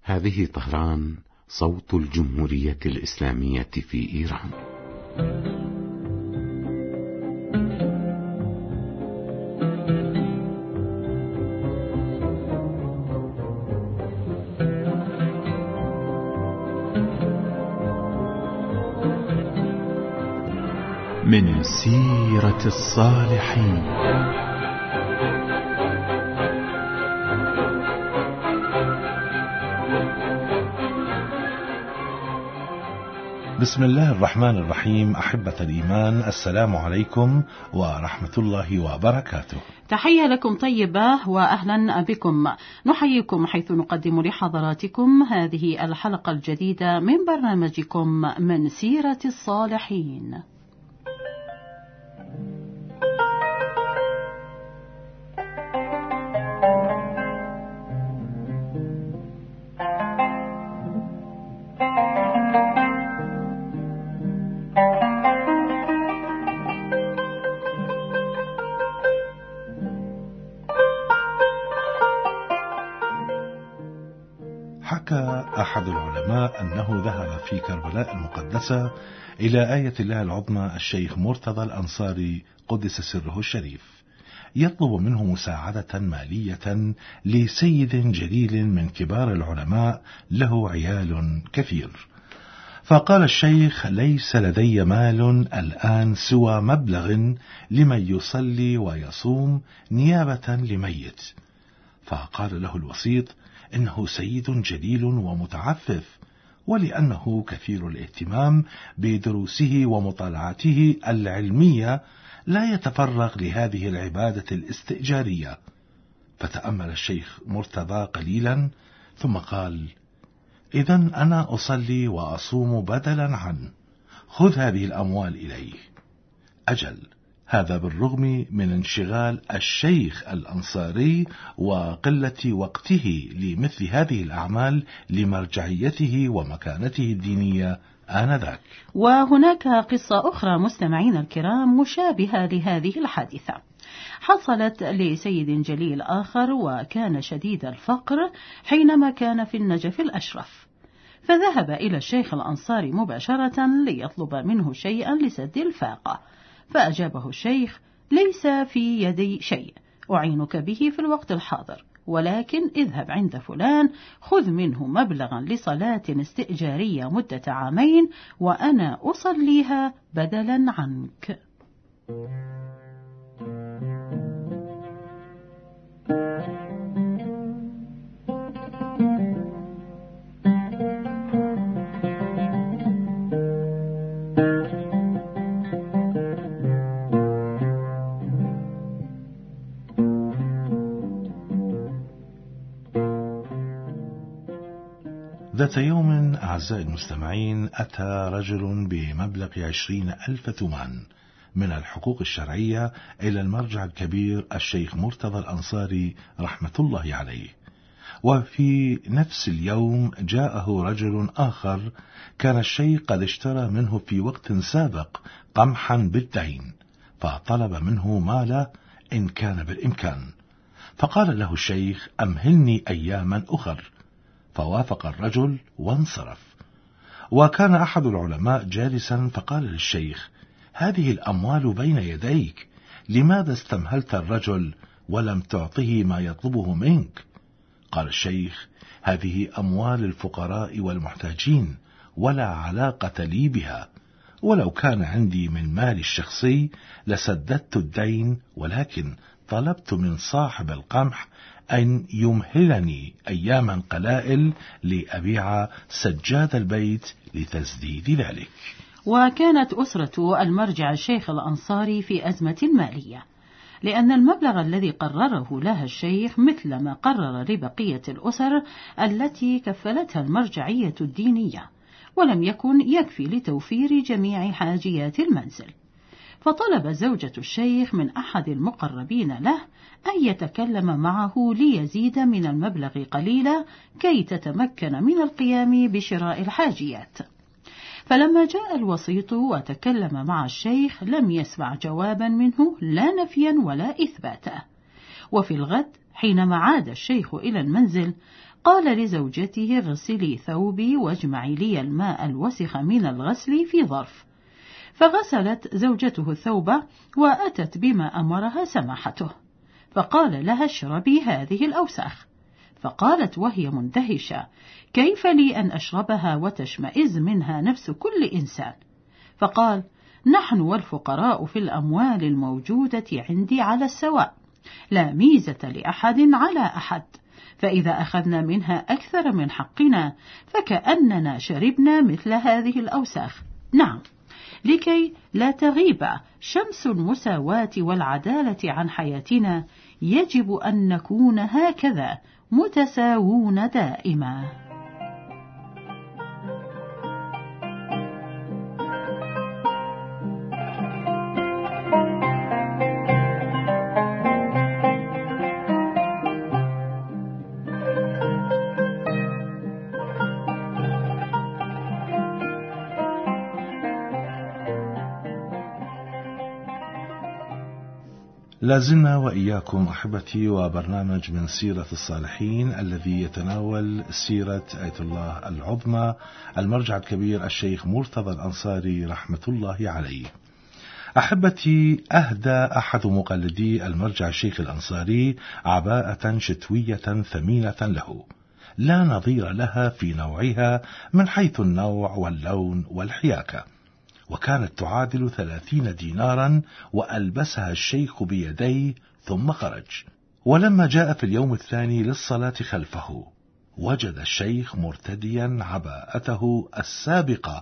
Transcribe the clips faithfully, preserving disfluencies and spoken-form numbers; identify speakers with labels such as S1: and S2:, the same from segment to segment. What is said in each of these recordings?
S1: هذه طهران، صوت الجمهورية الإسلامية في إيران.
S2: من سيرة الصالحين. بسم الله الرحمن الرحيم. أحبة الإيمان، السلام عليكم ورحمة الله وبركاته.
S3: تحية لكم طيبة وأهلا بكم. نحييكم حيث نقدم لحضراتكم هذه الحلقة الجديدة من برنامجكم من سيرة الصالحين.
S2: حكى أحد العلماء أنه ذهب في كربلاء المقدسة إلى آية الله العظمى الشيخ مرتضى الأنصاري قدس سره الشريف، يطلب منه مساعدة مالية لسيد جليل من كبار العلماء له عيال كثير. فقال الشيخ: ليس لدي مال الآن سوى مبلغ لمن يصلي ويصوم نيابة لميت. فقال له الوسيط: إنه سيد جليل ومتعفف، ولأنه كثير الاهتمام بدروسه ومطالعاته العلمية لا يتفرغ لهذه العبادة الاستئجارية. فتأمل الشيخ مرتضى قليلا ثم قال: إذن أنا أصلي وأصوم بدلا عنه، خذ هذه الأموال إليه. أجل، هذا بالرغم من انشغال الشيخ الأنصاري وقلة وقته لمثل هذه الأعمال لمرجعيته ومكانته الدينية آنذاك.
S3: وهناك قصة أخرى مستمعين الكرام مشابهة لهذه الحادثة، حصلت لسيد جليل آخر وكان شديد الفقر حينما كان في النجف الأشرف، فذهب إلى الشيخ الأنصاري مباشرة ليطلب منه شيئا لسد الفاقة. فأجابه الشيخ: ليس في يدي شيء أعينك به في الوقت الحاضر، ولكن اذهب عند فلان خذ منه مبلغا لصلاة استئجارية مدة عامين وأنا أصليها بدلا عنك.
S2: ذات يوم أعزائي المستمعين، أتى رجل بمبلغ عشرين ألف تومان من الحقوق الشرعية إلى المرجع الكبير الشيخ مرتضى الأنصاري رحمة الله عليه. وفي نفس اليوم جاءه رجل آخر كان الشيخ قد اشترى منه في وقت سابق قمحا بالدين، فطلب منه ماله إن كان بالإمكان. فقال له الشيخ: أمهلني أياما أخر. فوافق الرجل وانصرف. وكان أحد العلماء جالسا فقال للشيخ: هذه الأموال بين يديك، لماذا استمهلت الرجل ولم تعطه ما يطلبه منك؟ قال الشيخ: هذه أموال الفقراء والمحتاجين ولا علاقة لي بها، ولو كان عندي من مالي الشخصي لسددت الدين، ولكن طلبت من صاحب القمح أن يمهلني أياما قلائل لأبيع سجاد البيت لتسديد ذلك.
S3: وكانت أسرة المرجع الشيخ الأنصاري في أزمة مالية، لأن المبلغ الذي قرره لها الشيخ مثل ما قرر لبقية الأسر التي كفلتها المرجعية الدينية، ولم يكن يكفي لتوفير جميع حاجيات المنزل. فطلب زوجة الشيخ من أحد المقربين له أن يتكلم معه ليزيد من المبلغ قليلا كي تتمكن من القيام بشراء الحاجيات. فلما جاء الوسيط وتكلم مع الشيخ لم يسمع جوابا منه لا نفيا ولا إثباتا، وفي الغد حينما عاد الشيخ إلى المنزل قال لزوجته: اغسلي ثوبي واجمعي لي الماء الوسخ من الغسل في ظرف. فغسلت زوجته الثوب وأتت بما أمرها سماحته، فقال لها: اشربي هذه الأوساخ. فقالت وهي مندهشة: كيف لي أن أشربها وتشمئز منها نفس كل إنسان؟ فقال: نحن والفقراء في الأموال الموجودة عندي على السواء، لا ميزة لأحد على أحد، فإذا أخذنا منها أكثر من حقنا فكأننا شربنا مثل هذه الأوساخ. نعم، لكي لا تغيب شمس المساواة والعدالة عن حياتنا يجب أن نكون هكذا متساوون دائما.
S2: لازلنا وإياكم أحبتي وبرنامج من سيرة الصالحين الذي يتناول سيرة آية الله العظمى المرجع الكبير الشيخ مرتضى الأنصاري رحمة الله عليه. أحبتي، أهدى أحد مقلدي المرجع الشيخ الأنصاري عباءة شتوية ثمينة له، لا نظير لها في نوعها من حيث النوع واللون والحياكة، وكانت تعادل ثلاثين دينارا، وألبسها الشيخ بيديه ثم خرج. ولما جاء في اليوم الثاني للصلاة خلفه وجد الشيخ مرتديا عباءته السابقة،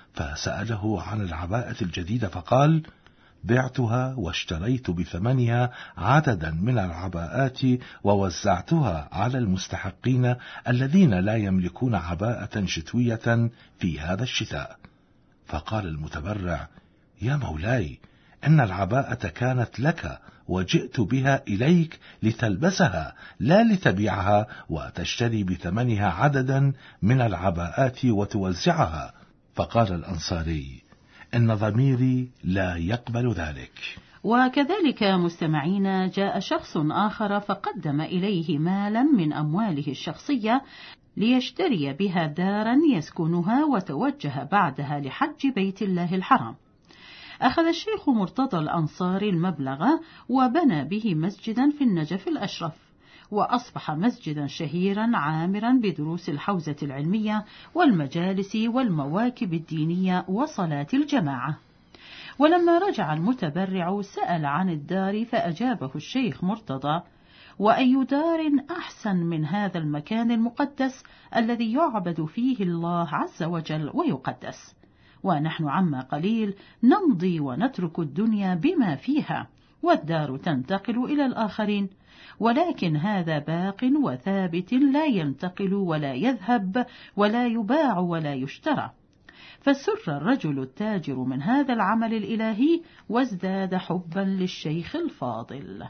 S2: فسأله عن العباءة الجديدة فقال: بعتها واشتريت بثمنها عددا من العباءات ووزعتها على المستحقين الذين لا يملكون عباءة شتوية في هذا الشتاء. فقال المتبرع: يا مولاي، إن العباءة كانت لك وجئت بها إليك لتلبسها لا لتبيعها وتشتري بثمنها عددا من العباءات وتوزعها. فقال الأنصاري: إن ضميري لا يقبل ذلك.
S3: وكذلك مستمعين، جاء شخص آخر فقدم إليه مالا من أمواله الشخصية ليشتري بها دارا يسكنها وتوجه بعدها لحج بيت الله الحرام. أخذ الشيخ مرتضى الأنصاري المبلغ وبنى به مسجدا في النجف الأشرف، وأصبح مسجدا شهيرا عامرا بدروس الحوزة العلمية والمجالس والمواكب الدينية وصلاة الجماعة. ولما رجع المتبرع سأل عن الدار، فأجابه الشيخ مرتضى: وأي دار أحسن من هذا المكان المقدس الذي يعبد فيه الله عز وجل ويقدس، ونحن عما قليل نمضي ونترك الدنيا بما فيها، والدار تنتقل إلى الآخرين، ولكن هذا باق وثابت لا ينتقل ولا يذهب ولا يباع ولا يشترى. فسر الرجل التاجر من هذا العمل الإلهي وازداد حبا للشيخ الفاضل.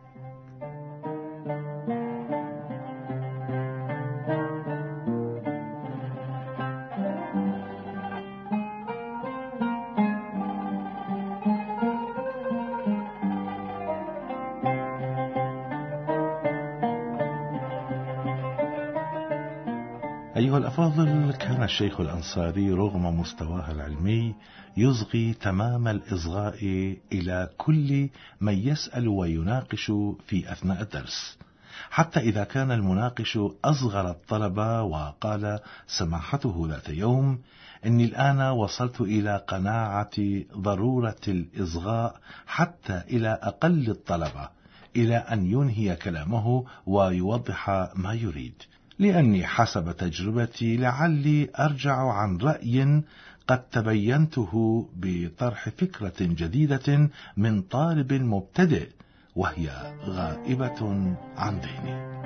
S2: أيها الأفاضل، كان الشيخ الأنصاري رغم مستواه العلمي يصغي تمام الإصغاء إلى كل من يسأل ويناقش في أثناء الدرس، حتى إذا كان المناقش أصغر الطلبة وقال سماحته ذات يوم: إني الآن وصلت إلى قناعة ضرورة الإصغاء حتى إلى أقل الطلبة، إلى أن ينهي كلامه ويوضح ما يريد، لأني حسب تجربتي لعلي أرجع عن رأي قد تبينته بطرح فكرة جديدة من طالب مبتدئ وهي غائبة عن ذهني.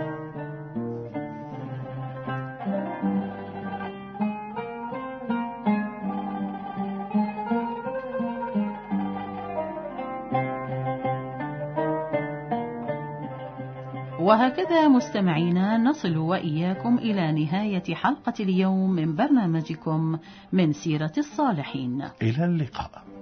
S3: وهكذا مستمعينا نصل وإياكم إلى نهاية حلقة اليوم من برنامجكم من سيرة الصالحين.
S2: إلى اللقاء.